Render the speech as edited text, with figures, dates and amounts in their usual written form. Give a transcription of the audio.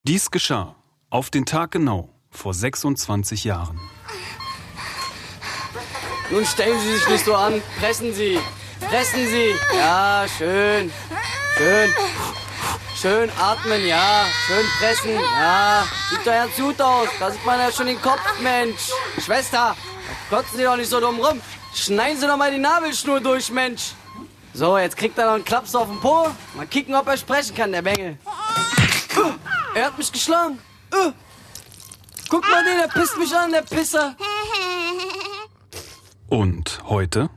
Dies geschah auf den Tag genau vor 26 Jahren. Nun stellen Sie sich nicht so an. Pressen Sie. Pressen Sie. Ja, schön. Schön. Schön atmen, ja. Schön pressen, ja. Sieht doch ganz gut aus. Da sieht man ja schon den Kopf, Mensch. Schwester, klotzen Sie doch nicht so dumm rum. Schneiden Sie doch mal die Nabelschnur durch, Mensch. So, jetzt kriegt er noch einen Klaps auf den Po. Mal kicken, ob er sprechen kann, der Bengel. Er hat mich geschlagen. Guck mal den, der pisst mich an, der Pisser. Und heute?